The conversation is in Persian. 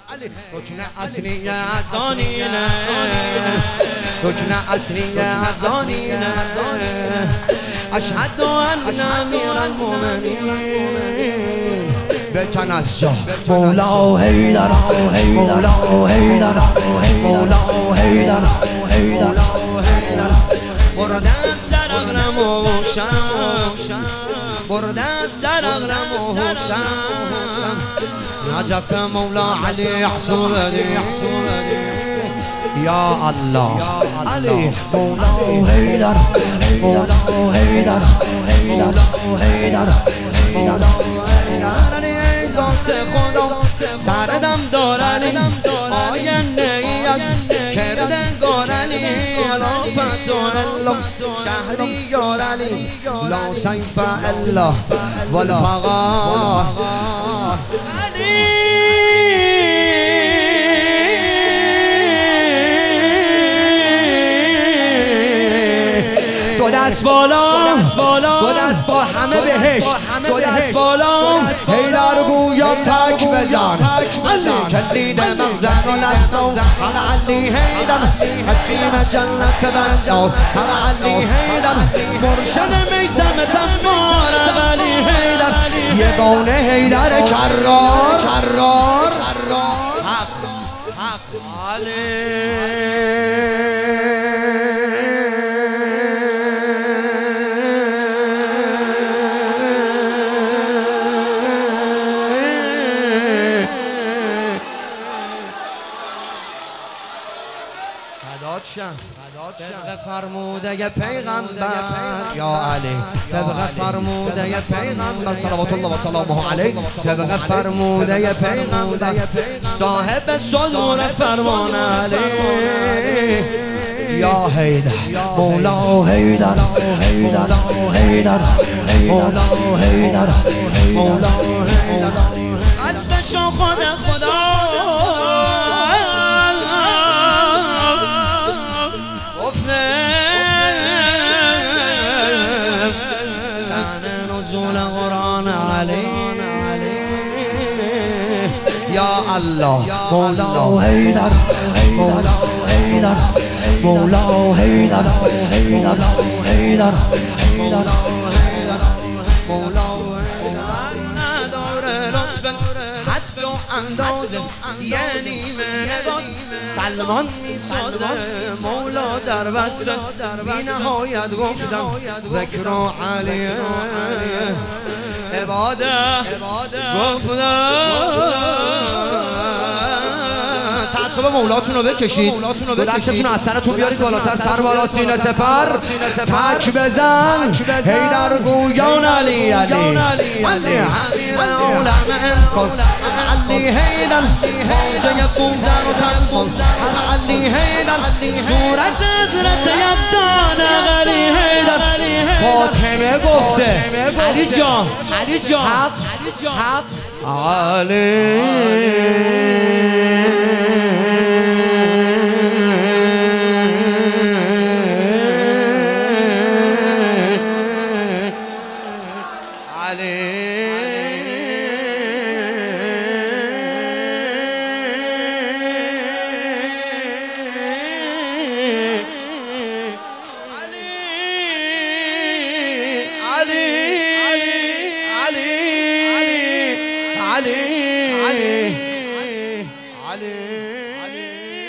رکن اصلی ازانینه رکن اصلی ازانینه اشهد ان امیر المؤمنین بکن از جا مولا حیدر مولا حیدر مولا حیدر بردن سر اغرم و شم بردن سر اغرم و شم نجف مولا علی حسودی یا الله علی مولا حیدر مولا حیدر مولا حیدر مولا علی ذات خدا سردم دارلی آینه ای از کردگارلی رافت الله شهری یارلی لا سیف الا والفقا دو دست بالا دو دست با همه بهش دو دست بالا حیدر گویا تک بزن علی کلید مغزن و لسنو حق علی حیدر حسیم جنت بنجا حق علی حیدر مرشد میسم تفار علی حیدر یگانه حیدر کرار حق علی طبق فرموده پیغمبر یا علی طبق فرموده پیغمبر صلوات الله و سلامه علیه طبق فرموده پیغمبر صاحب صدور فرمان علی یا حیدر مولا حیدر حیدر حیدر مولا حیدر مولا حیدر اسمشو خدا یا الله مولا حیدر مولا حیدر مولا حیدر حیدر حیدر مولا نداره لطف حد و اندازه یعنی منباد سلمان میسازه مولا در وصل بی نهایت گفتم ذکر علی عباده گفتم تعصب مولاتون رو بکشید دو دستتون از سرتون بیارید بالاتر سر بالا سینه سپر تک بزن حیدر گویان علی علی علی علی حیدر خواجه فوزن و سلمان علی حیدر صورت حضرت یزدان علی حیدر فاطمه گفته علی جان حق علی علي